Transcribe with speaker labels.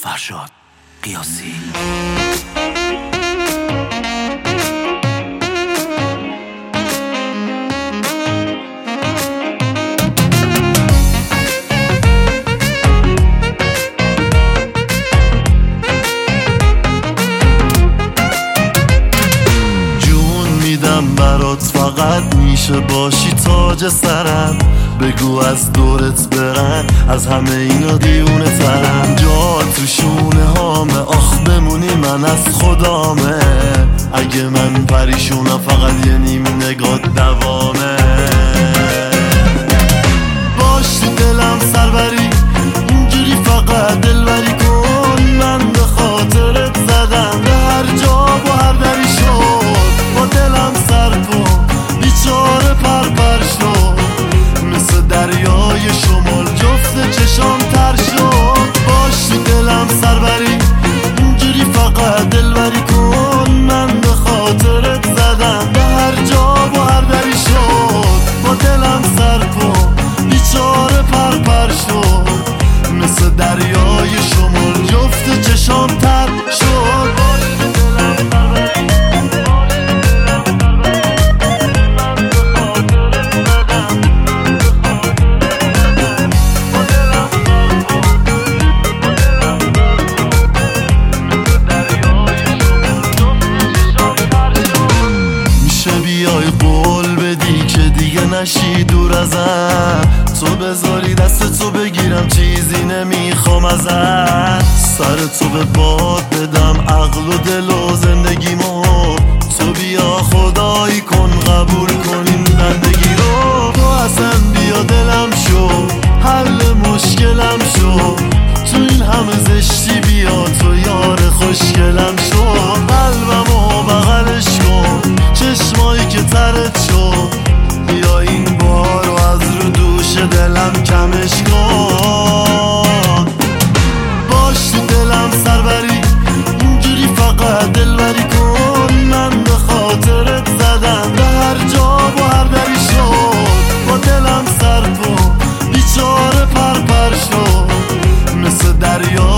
Speaker 1: فرشاد قیاسی.
Speaker 2: جون میدم برات، فقط میشه باشی تاج سرم. بگو از دورت برن، از همه اینا دیونه ترم. جا تو شونه هامه، آخ بمونی من از خدامه. اگه من پریشونم فقط یه نیم نگاه دوامه. باش تو دلم سربری، اینجوری فقط دلبری کن. من به خاطرت زدم به هر جا و هر دری شد. با دلم سرپا بیچاره پرپر شد، مثل دریای شمال جفت چشام تر شد. باش تو دلم سربری، اینجوری فقط دلبری کن. من به خاطرت زدم به هر جا و هر دری شد. با دلم سرپا بیچاره پرپر شد، مثل دریای شمال جفت چشام تر شد. بیای قول بدی که دیگه نشی دور ازم. تو بذاری دست تو بگیرم، چیزی نمیخوام ازت. سر تو به باد بدم عقل و دل و زندگیمو. تو بیا خدایی کن قبول کن این بندگی رو. تو اصلا بیا دلم شو، حل مشکلم شو. تو این همه زشتی بیا تو یار خوشگلم شو. قلبمو بغلش کن، چشمایی که ترت شد. بیا این بارو از رو دوش دلم کمش کن. باش تو دلم سربری، اینجوری فقط دلبری کن. من به خاطرت زدم به هر جا و هر دری شد. با دلم سرپا بیچاره پرپر شد، مثل دریا